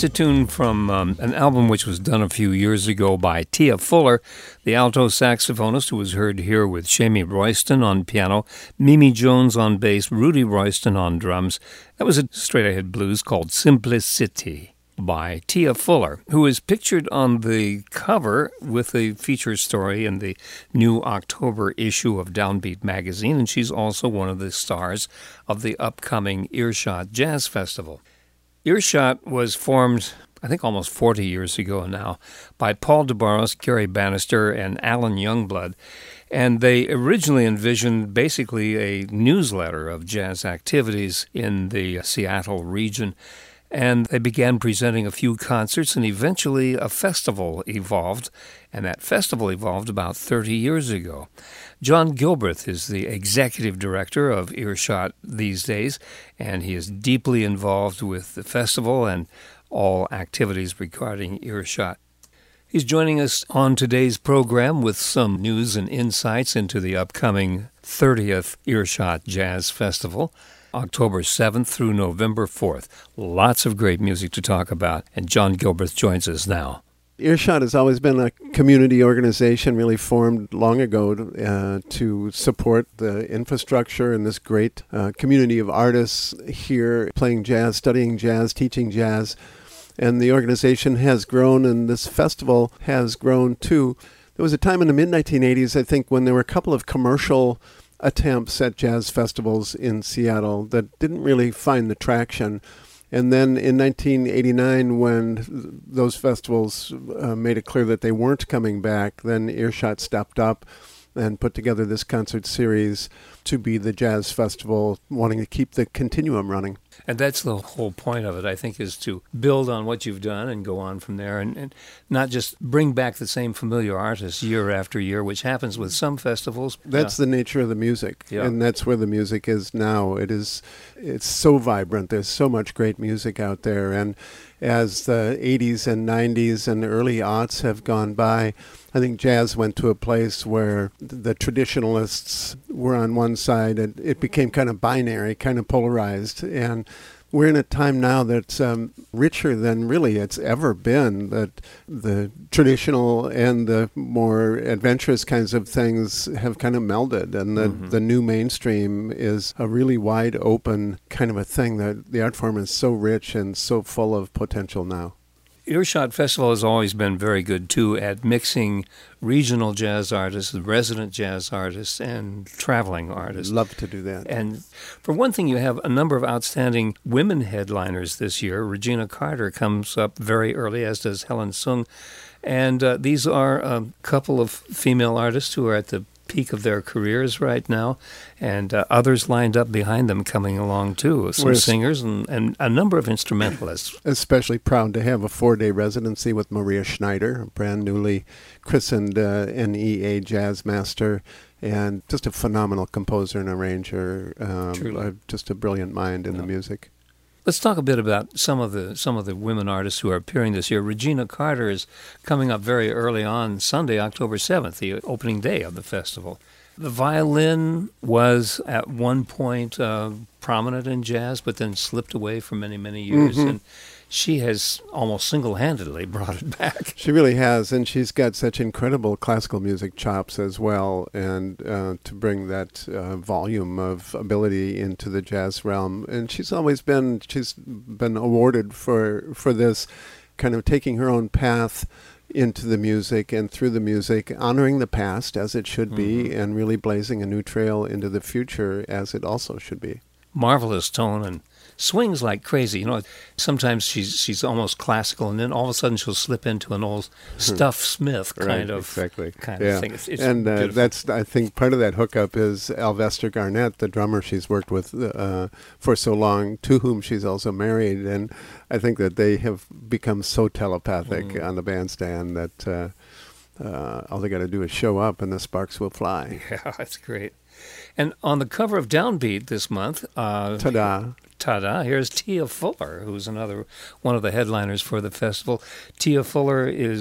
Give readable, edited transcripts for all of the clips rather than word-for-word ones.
a tune from an album which was done a few years ago by Tia Fuller, the alto saxophonist who was heard here with Shamie Royston on piano, Mimi Jones on bass, Rudy Royston on drums. That was a straight-ahead blues called Simplicity by Tia Fuller, who is pictured on the cover with a feature story in the new October issue of Downbeat magazine, and she's also one of the stars of the upcoming Earshot Jazz Festival. Earshot was formed, I think, almost 40 years ago now, by Paul DeBarros, Gary Bannister, and Alan Youngblood. And they originally envisioned basically a newsletter of jazz activities in the Seattle region. And they began presenting a few concerts, and eventually a festival evolved. And that festival evolved about 30 years ago. John Gilbreth is the executive director of Earshot these days, and he is deeply involved with the festival and all activities regarding Earshot. He's joining us on today's program with some news and insights into the upcoming 30th Earshot Jazz Festival, October 7th through November 4th. Lots of great music to talk about, and John Gilbreth joins us now. Earshot has always been a community organization really formed long ago to support the infrastructure and this great community of artists here playing jazz, studying jazz, teaching jazz. And the organization has grown, and this festival has grown too. There was a time in the mid-1980s, I think, when there were a couple of commercial attempts at jazz festivals in Seattle that didn't really find the traction. And then in 1989, when those festivals made it clear that they weren't coming back, then Earshot stepped up and put together this concert series to be the jazz festival, wanting to keep the continuum running. And that's the whole point of it, I think, is to build on what you've done and go on from there, and not just bring back the same familiar artists year after year, which happens with some festivals. That's the nature of the music, and that's where the music is now. It's so vibrant. There's so much great music out there, and as the 80s and 90s and early aughts have gone by, I think jazz went to a place where the traditionalists were on one side, and it became kind of binary, kind of polarized. And we're in a time now that's richer than really it's ever been, that the traditional and the more adventurous kinds of things have kind of melded, and the new mainstream is a really wide open kind of a thing. That the art form is so rich and so full of potential now. Earshot Festival has always been very good, too, at mixing regional jazz artists, resident jazz artists, and traveling artists. Love to do that. And for one thing, you have a number of outstanding women headliners this year. Regina Carter comes up very early, as does Helen Sung. And these are a couple of female artists who are at the peak of their careers right now, and others lined up behind them coming along too, some singers and a number of instrumentalists. Especially proud to have a 4-day residency with Maria Schneider, a brand newly christened NEA jazz master, and just a phenomenal composer and arranger, just a brilliant mind in the music. Let's talk a bit about some of the women artists who are appearing this year. Regina Carter is coming up very early on Sunday, October 7th, the opening day of the festival. The violin was at one point prominent in jazz, but then slipped away for many, many years. And she has almost single-handedly brought it back. She really has, and she's got such incredible classical music chops as well, and to bring that volume of ability into the jazz realm. And she's been awarded for this, kind of taking her own path into the music and through the music, honoring the past as it should be, and really blazing a new trail into the future as it also should be. Marvelous tone and swings like crazy. You know, sometimes she's almost classical, and then all of a sudden she'll slip into an old Stuff Smith kind of thing. It's and that's, I think, part of that hookup is Alvester Garnett, the drummer she's worked with for so long, to whom she's also married, and I think that they have become so telepathic on the bandstand that all they got to do is show up and the sparks will fly. Yeah, that's great. And on the cover of Downbeat this month, ta-da, here's Tia Fuller, who's another one of the headliners for the festival. Tia Fuller is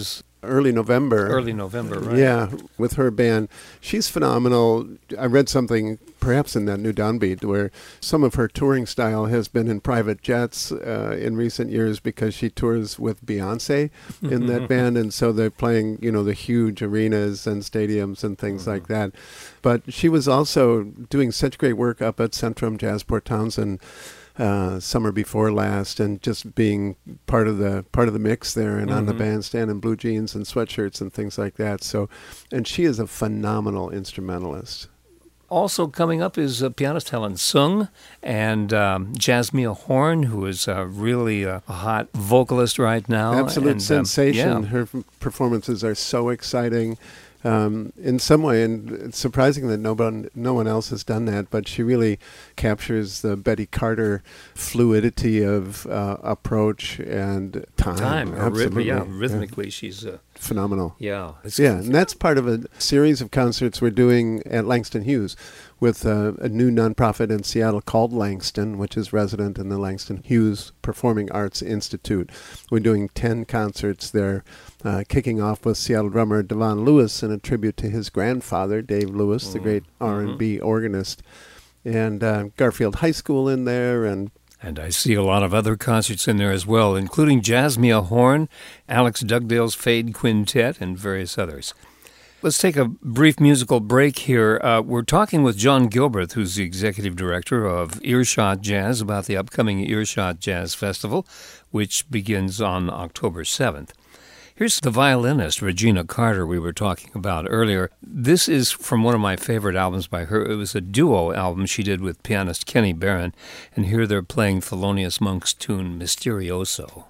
early November. Early November, right? Yeah, with her band. She's phenomenal. I read something, perhaps in that New Downbeat, where some of her touring style has been in private jets in recent years because she tours with Beyonce in that band, and so they're playing, the huge arenas and stadiums and things like that. But she was also doing such great work up at Centrum Jazz Port Townsend summer before last, and just being part of the mix there, and on the bandstand in blue jeans and sweatshirts and things like that. So, and she is a phenomenal instrumentalist. Also coming up is pianist Helen Sung and Jasmia Horn, who is really a hot vocalist right now. Absolute sensation. Yeah. Her performances are so exciting. In some way, and it's surprising that no one else has done that, but she really captures the Betty Carter fluidity of approach and time. Absolutely. Rhythmically, she's phenomenal. Yeah. And that's part of a series of concerts we're doing at Langston Hughes with a new nonprofit in Seattle called Langston, which is resident in the Langston Hughes Performing Arts Institute. We're doing 10 concerts there, kicking off with Seattle drummer Devon Lewis in a tribute to his grandfather, Dave Lewis, the great R&B organist, and Garfield High School in there, and I see a lot of other concerts in there as well, including Jasmia Horn, Alex Dugdale's Fade Quintet, and various others. Let's take a brief musical break here. We're talking with John Gilbreth, who's the executive director of Earshot Jazz, about the upcoming Earshot Jazz Festival, which begins on October 7th. Here's the violinist, Regina Carter, we were talking about earlier. This is from one of my favorite albums by her. It was a duo album she did with pianist Kenny Barron, and here they're playing Thelonious Monk's tune, Mysterioso.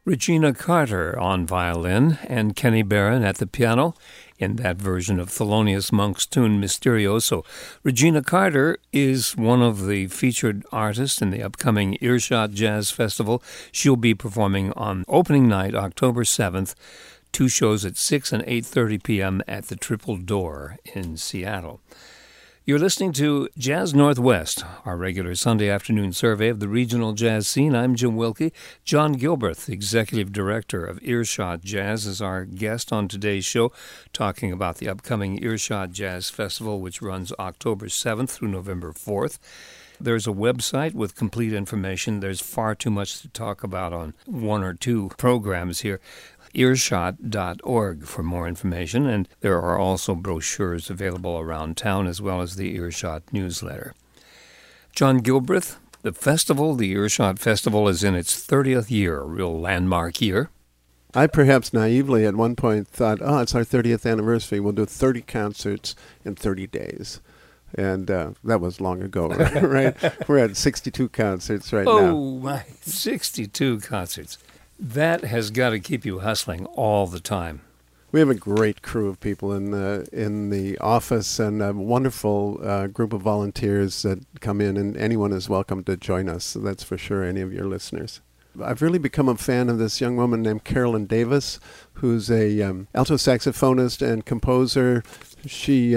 Regina Carter on violin and Kenny Barron at the piano in that version of Thelonious Monk's tune Mysterioso. Regina Carter is one of the featured artists in the upcoming Earshot Jazz Festival. She'll be performing on opening night, October 7th, 2 shows at 6 and 8:30 p.m. at the Triple Door in Seattle. You're listening to Jazz Northwest, our regular Sunday afternoon survey of the regional jazz scene. I'm Jim Wilkie. John Gilbreth, Executive Director of Earshot Jazz, is our guest on today's show, talking about the upcoming Earshot Jazz Festival, which runs October 7th through November 4th. There's a website with complete information. There's far too much to talk about on 1 or 2 programs here. Earshot.org for more information, and there are also brochures available around town as well as the Earshot newsletter. John Gilbreth, the festival, the Earshot Festival, is in its 30th year, a real landmark year. I perhaps naively at one point thought, it's our 30th anniversary. We'll do 30 concerts in 30 days. And that was long ago, right? We're at 62 concerts right now. Oh, my, 62 concerts. That has got to keep you hustling all the time. We have a great crew of people in the office and a wonderful group of volunteers that come in, and anyone is welcome to join us. So that's for sure, any of your listeners. I've really become a fan of this young woman named Carolyn Davis, who's a alto saxophonist and composer. She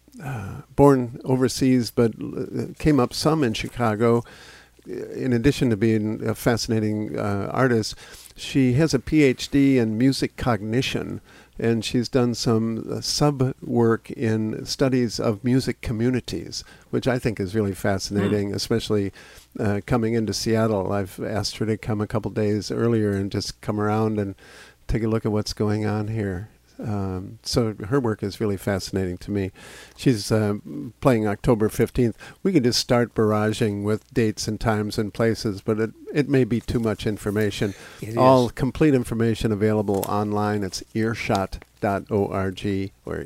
born overseas, but came up some in Chicago. In addition to being a fascinating artist, she has a PhD in music cognition, and she's done some sub-work in studies of music communities, which I think is really fascinating, especially coming into Seattle. I've asked her to come a couple days earlier and just come around and take a look at what's going on here. So her work is really fascinating to me. She's playing October 15th. We could just start barraging with dates and times and places, but it may be too much information. All complete information available online. It's earshot.org or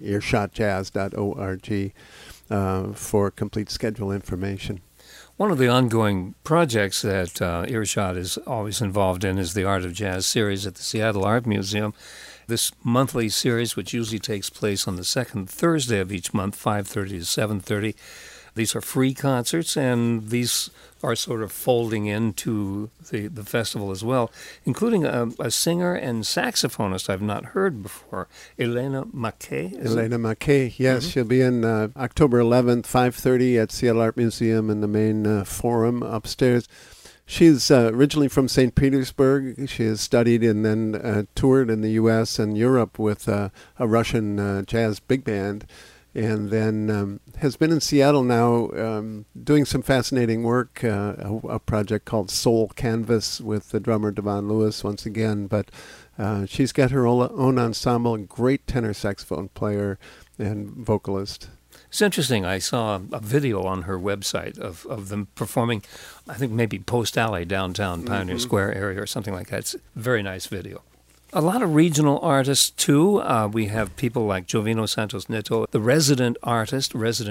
earshotjazz.org for complete schedule information. One of the ongoing projects that Earshot is always involved in is the Art of Jazz series at the Seattle Art Museum. This monthly series, which usually takes place on the second Thursday of each month, 5:30 to 7:30. These are free concerts, and these are sort of folding into the festival as well, including a singer and saxophonist I've not heard before, Elena Mackay. Elena Mackay, yes. She'll be in October 11th, 5:30 at Seattle Art Museum in the main forum upstairs. She's originally from St. Petersburg. She has studied and then toured in the U.S. and Europe with a Russian jazz big band, and then has been in Seattle now doing some fascinating work, a project called Soul Canvas with the drummer Devon Lewis once again. But she's got her own ensemble, great tenor saxophone player and vocalist. It's interesting. I saw a video on her website of them performing, I think maybe Post Alley downtown, Pioneer Square area or something like that. It's a very nice video. A lot of regional artists, too. We have people like Jovino Santos Neto, the resident artist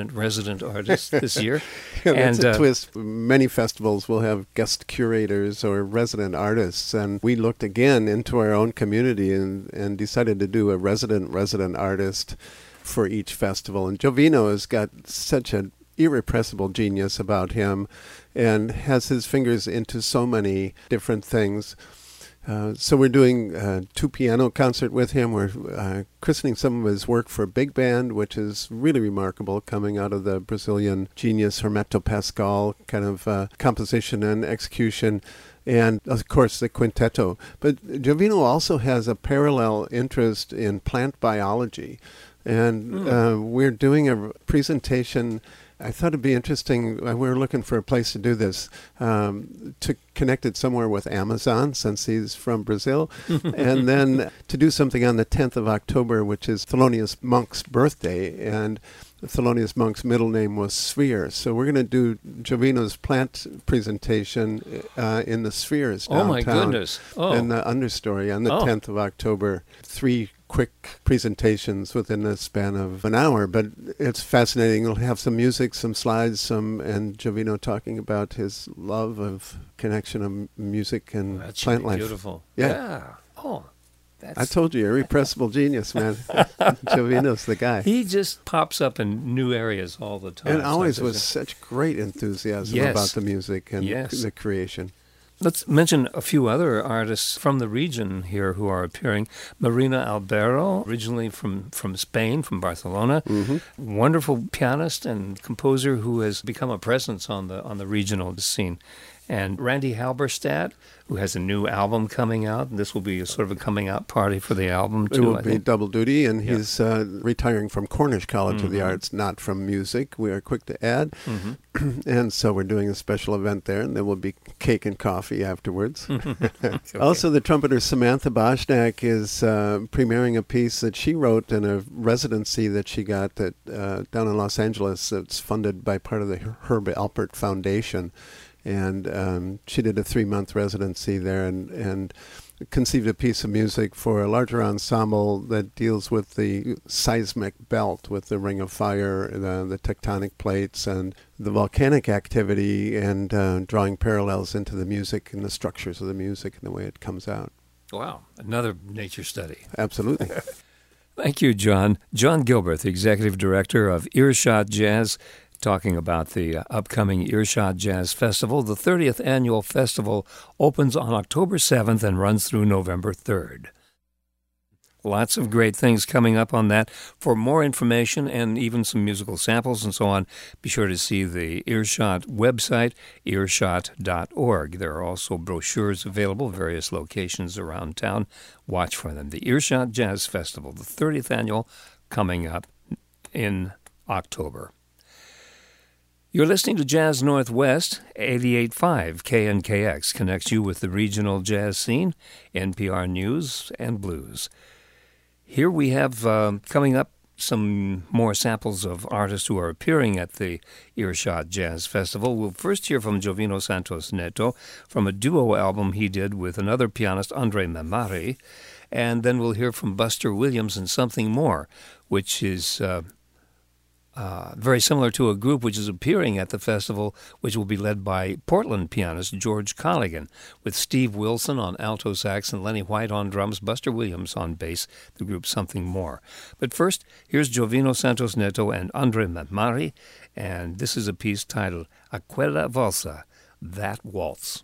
this year. That's a twist. Many festivals will have guest curators or resident artists, and we looked again into our own community and decided to do a resident artist for each festival. And Jovino has got such an irrepressible genius about him and has his fingers into so many different things. So we're doing a 2-piano concert with him. We're christening some of his work for big band, which is really remarkable, coming out of the Brazilian genius Hermeto Pascoal kind of composition and execution. And, of course, the quintetto. But Jovino also has a parallel interest in plant biology. And we're doing a presentation. I thought it'd be interesting. We were looking for a place to do this, to connect it somewhere with Amazon, since he's from Brazil, and then to do something on the 10th of October, which is Thelonious Monk's birthday. And Thelonious Monk's middle name was Sphere. So we're going to do Jovino's plant presentation in the Spheres downtown. Oh, my goodness. In the understory on the 10th of October. 3 quick presentations within the span of an hour, but it's fascinating. We'll have some music, some slides, and Jovino talking about his love of connection of music and That should plant be life. beautiful. Yeah. Oh, that's... I told you, irrepressible genius, man. Jovino's the guy. He just pops up in new areas all the time. And always So with such great enthusiasm Yes. about the music and Yes. the creation. Let's mention a few other artists from the region here who are appearing. Marina Albero, originally from Spain, from Barcelona, wonderful pianist and composer who has become a presence on the regional scene. And Randy Halberstadt, who has a new album coming out. And this will be a sort of a coming out party for the album, too. It will I be think. double duty, and he's retiring from Cornish College of the Arts, not from music. We are quick to add. And so we're doing a special event there, and there will be cake and coffee afterwards. Okay. Also, the trumpeter Samantha Boschnak is premiering a piece that she wrote in a residency that she got down in Los Angeles. It's funded by part of the Herb Alpert Foundation. And she did a 3-month residency there and conceived a piece of music for a larger ensemble that deals with the seismic belt, with the ring of fire, the tectonic plates, and the volcanic activity, and drawing parallels into the music and the structures of the music and the way it comes out. Wow, another nature study. Absolutely. Thank you, John. John Gilbert, the Executive Director of Earshot Jazz, talking about the upcoming Earshot Jazz Festival. The 30th annual festival opens on October 7th and runs through November 3rd. Lots of great things coming up on that. For more information and even some musical samples and so on, be sure to see the Earshot website, earshot.org. There are also brochures available at various locations around town. Watch for them. The Earshot Jazz Festival, the 30th annual, coming up in October. You're listening to Jazz Northwest. 88.5 KNKX connects you with the regional jazz scene, NPR News, and Blues. Here we have coming up some more samples of artists who are appearing at the Earshot Jazz Festival. We'll first hear from Jovino Santos Neto from a duo album he did with another pianist, Andre Memari, and then we'll hear from Buster Williams and Something More, which is very similar to a group which is appearing at the festival, which will be led by Portland pianist George Colligan, with Steve Wilson on alto sax and Lenny White on drums, Buster Williams on bass, the group Something More. But first, here's Jovino Santos Neto and Andre Memari, and this is a piece titled Aquella Valsa, That Waltz.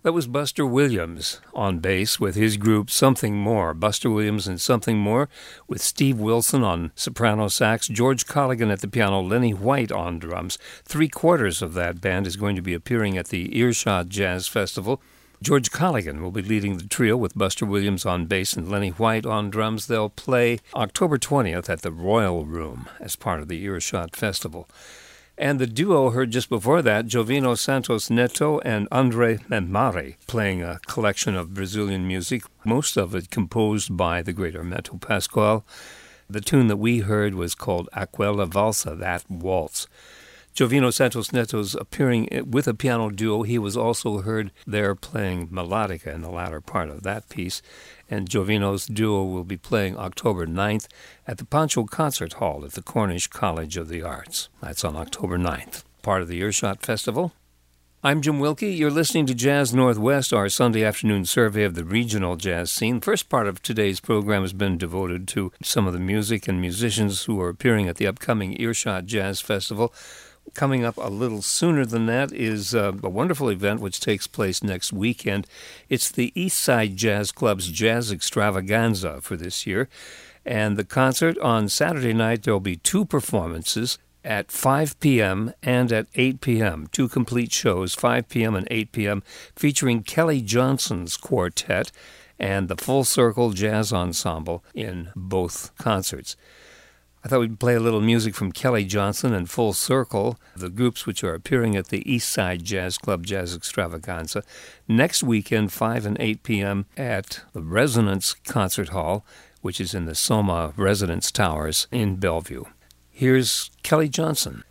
That was Buster Williams on bass with his group Something More. Buster Williams and Something More with Steve Wilson on soprano sax, George Colligan at the piano, Lenny White on drums. 3/4 of that band is going to be appearing at the Earshot Jazz Festival. George Colligan will be leading the trio with Buster Williams on bass and Lenny White on drums. They'll play October 20th at the Royal Room as part of the Earshot Festival. And the duo heard just before that, Jovino Santos Neto and Andre Memari, playing a collection of Brazilian music, most of it composed by the great Hermeto Pascoal. The tune that we heard was called Aquela Valsa, That Waltz. Jovino Santos Neto's appearing with a piano duo. He was also heard there playing melodica in the latter part of that piece. And Jovino's duo will be playing October 9th at the Pancho Concert Hall at the Cornish College of the Arts. That's on October 9th, part of the Earshot Festival. I'm Jim Wilkie. You're listening to Jazz Northwest, our Sunday afternoon survey of the regional jazz scene. The first part of today's program has been devoted to some of the music and musicians who are appearing at the upcoming Earshot Jazz Festival. Coming up a little sooner than that is a wonderful event which takes place next weekend. It's the Eastside Jazz Club's Jazz Extravaganza for this year. And the concert on Saturday night, there will be 2 performances at 5 p.m. and at 8 p.m. 2 complete shows, 5 p.m. and 8 p.m., featuring Kelly Johnson's quartet and the Full Circle Jazz Ensemble in both concerts. I thought we'd play a little music from Kelly Johnson and Full Circle, the groups which are appearing at the Eastside Jazz Club Jazz Extravaganza, next weekend, 5 and 8 p.m. at the Resonance Concert Hall, which is in the Soma Residence Towers in Bellevue. Here's Kelly Johnson.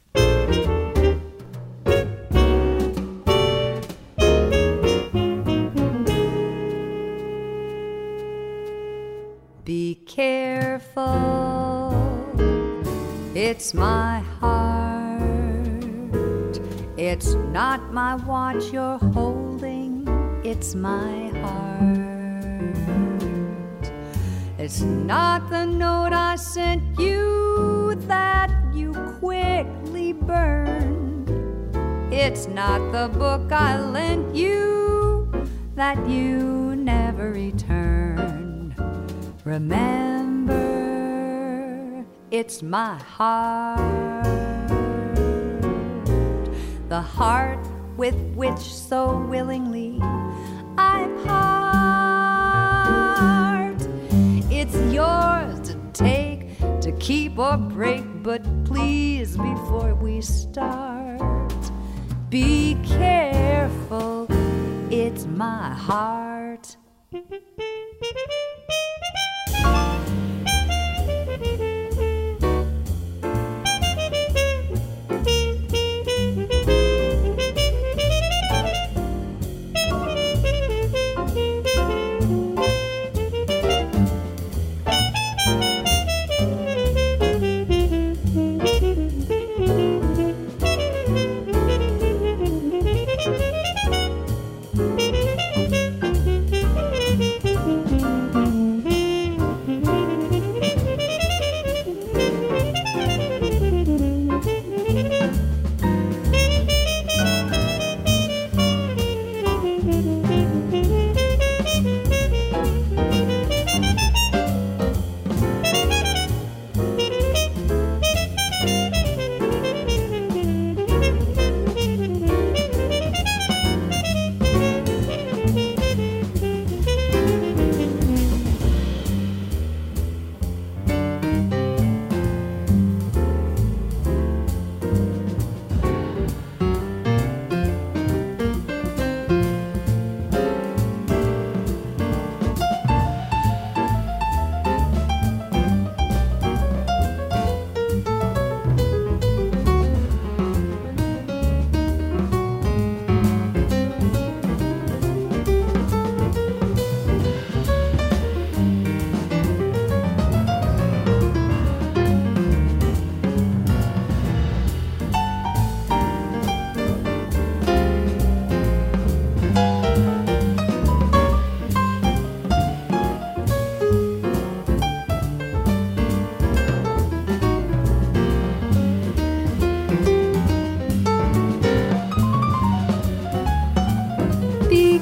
Be careful. It's my heart. It's not my watch you're holding. It's my heart. It's not the note I sent you that you quickly burned. It's not the book I lent you that you never returned. Remember, it's my heart, the heart with which so willingly I part. It's yours to take, to keep or break, but please, before we start, be careful, it's my heart.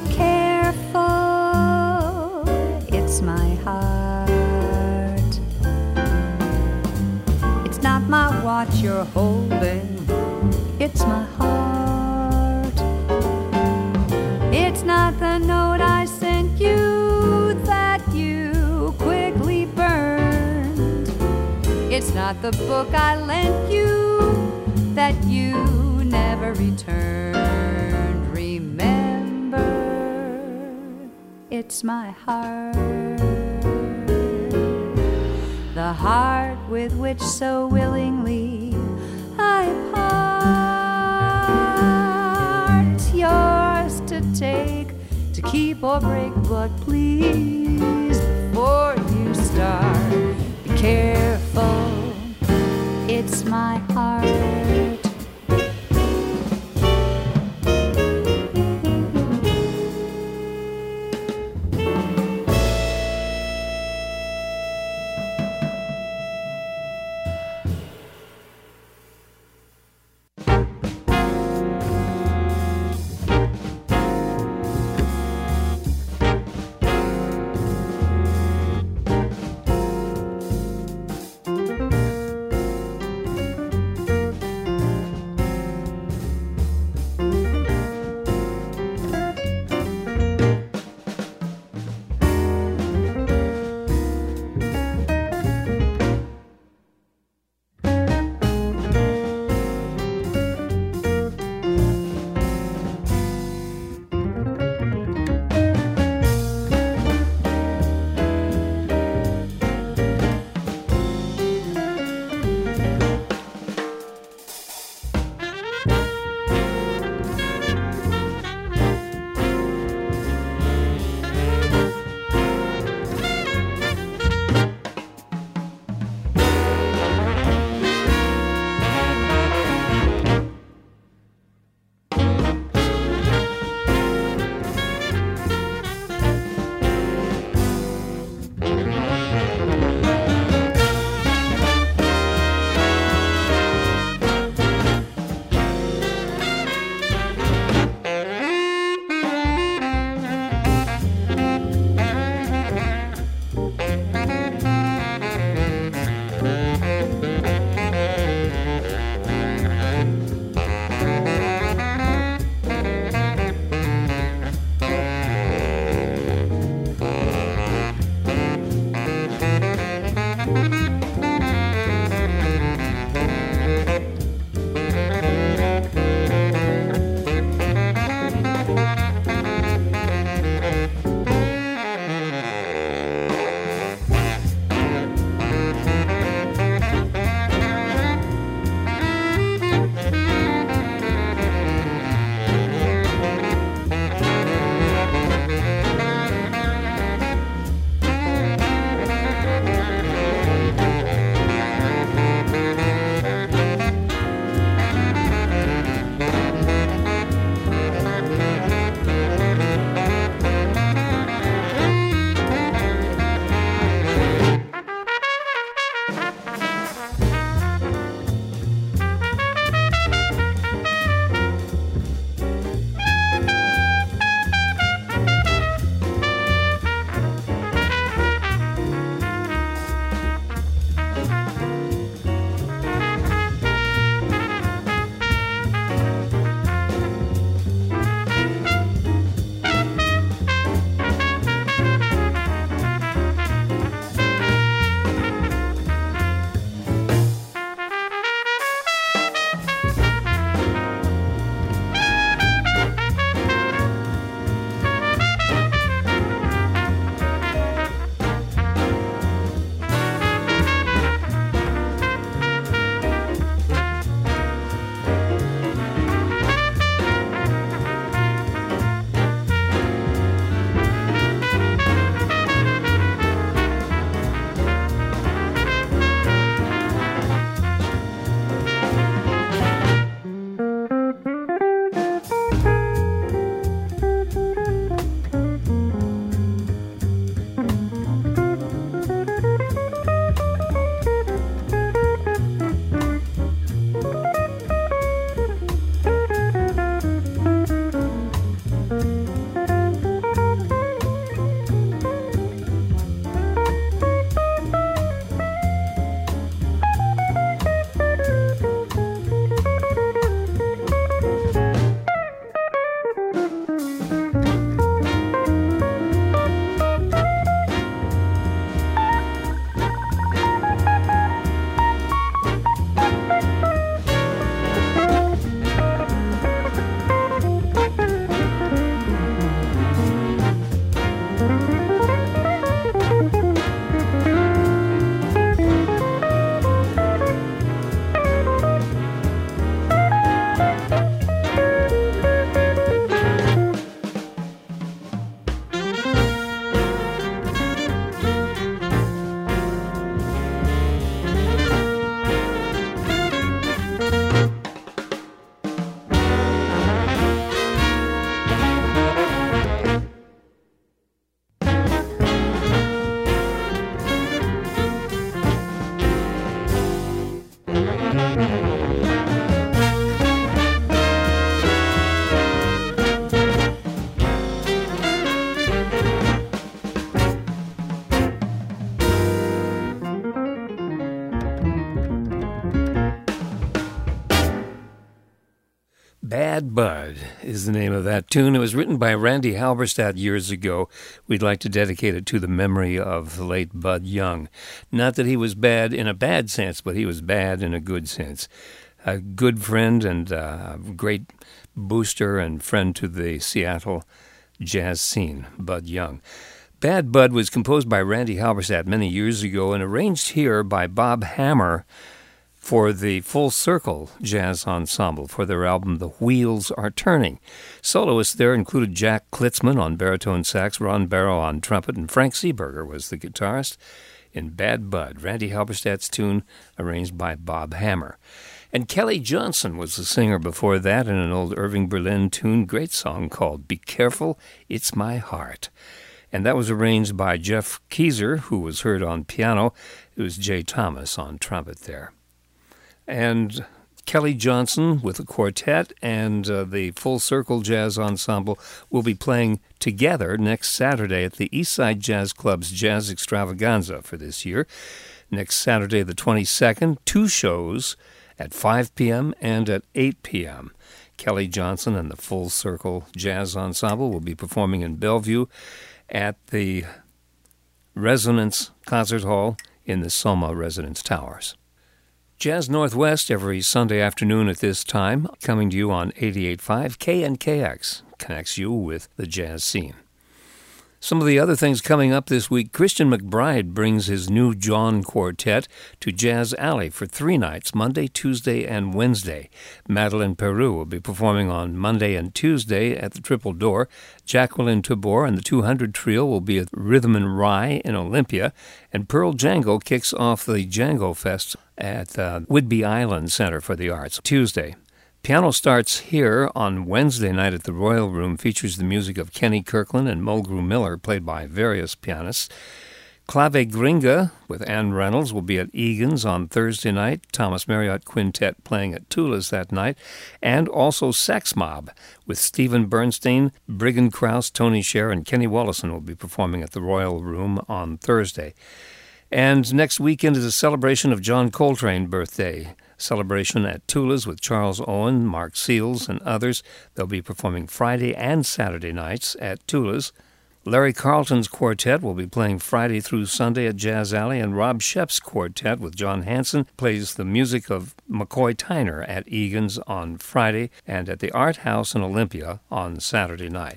careful, it's my heart. It's not my watch you're holding, it's my heart. It's not the note I sent you that you quickly burned. It's not the book I lent you that you never returned. Remember, it's my heart, the heart with which so willingly I part. It's yours to take, to keep or break, but please, before you start, be careful, it's my heart. is the name of that tune. It was written by Randy Halberstadt years ago. We'd like to dedicate it to the memory of the late Bud Young. Not that he was bad in a bad sense, but he was bad in a good sense. A good friend and a great booster and friend to the Seattle jazz scene, Bud Young. Bad Bud was composed by Randy Halberstadt many years ago and arranged here by Bob Hammer for the Full Circle Jazz Ensemble for their album The Wheels Are Turning. Soloists there included Jack Klitzman on baritone sax, Ron Barrow on trumpet, and Frank Seeberger was the guitarist in Bad Bud, Randy Halberstadt's tune arranged by Bob Hammer. And Kelly Johnson was the singer before that in an old Irving Berlin tune, great song called Be Careful, It's My Heart. And that was arranged by Jeff Keyser, who was heard on piano. It was Jay Thomas on trumpet there. And Kelly Johnson with a quartet and the Full Circle Jazz Ensemble will be playing together next Saturday at the Eastside Jazz Club's Jazz Extravaganza for this year. Next Saturday, the 22nd, 2 shows at 5 p.m. and at 8 p.m. Kelly Johnson and the Full Circle Jazz Ensemble will be performing in Bellevue at the Resonance Concert Hall in the Soma Residence Towers. Jazz Northwest every Sunday afternoon at this time, coming to you on 88.5 KNKX, connects you with the jazz scene. Some of the other things coming up this week, Christian McBride brings his new John Quartet to Jazz Alley for 3 nights, Monday, Tuesday, and Wednesday. Madeline Peru will be performing on Monday and Tuesday at the Triple Door. Jacqueline Tabor and the 200 Trio will be at Rhythm and Rye in Olympia. And Pearl Django kicks off the Django Fest at Whidbey Island Center for the Arts Tuesday. Piano Starts Here on Wednesday night at the Royal Room features the music of Kenny Kirkland and Mulgrew Miller, played by various pianists. Clave Gringa with Ann Reynolds will be at Egan's on Thursday night. Thomas Marriott Quintet playing at Tula's that night. And also Sex Mob with Stephen Bernstein, Brigand Krause, Tony Scher, and Kenny Wollesen will be performing at the Royal Room on Thursday. And next weekend is a celebration of John Coltrane birthday. Celebration at Tula's with Charles Owen, Mark Seals, and others. They'll be performing Friday and Saturday nights at Tula's. Larry Carlton's quartet will be playing Friday through Sunday at Jazz Alley, and Rob Shep's quartet with John Hansen plays the music of McCoy Tyner at Egan's on Friday and at the Art House in Olympia on Saturday night.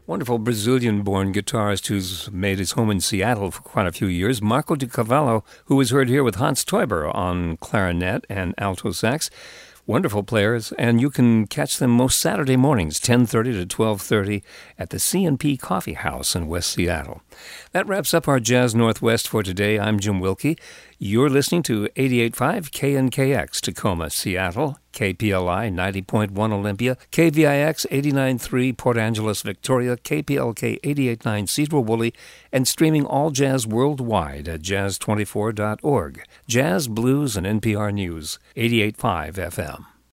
Wonderful Brazilian-born guitarist who's made his home in Seattle for quite a few years, Marco de Cavallo, who was heard here with Hans Teuber on clarinet and alto sax. Wonderful players, and you can catch them most Saturday mornings, 10:30 to 12:30, at the C&P Coffee House in West Seattle. That wraps up our Jazz Northwest for today. I'm Jim Wilkie. You're listening to 88.5 KNKX, Tacoma, Seattle, KPLI 90.1 Olympia, KVIX 89.3 Port Angeles, Victoria, KPLK 88.9 Cedar Woolley, and streaming all jazz worldwide at jazz24.org. Jazz, blues, and NPR News, 88.5 FM.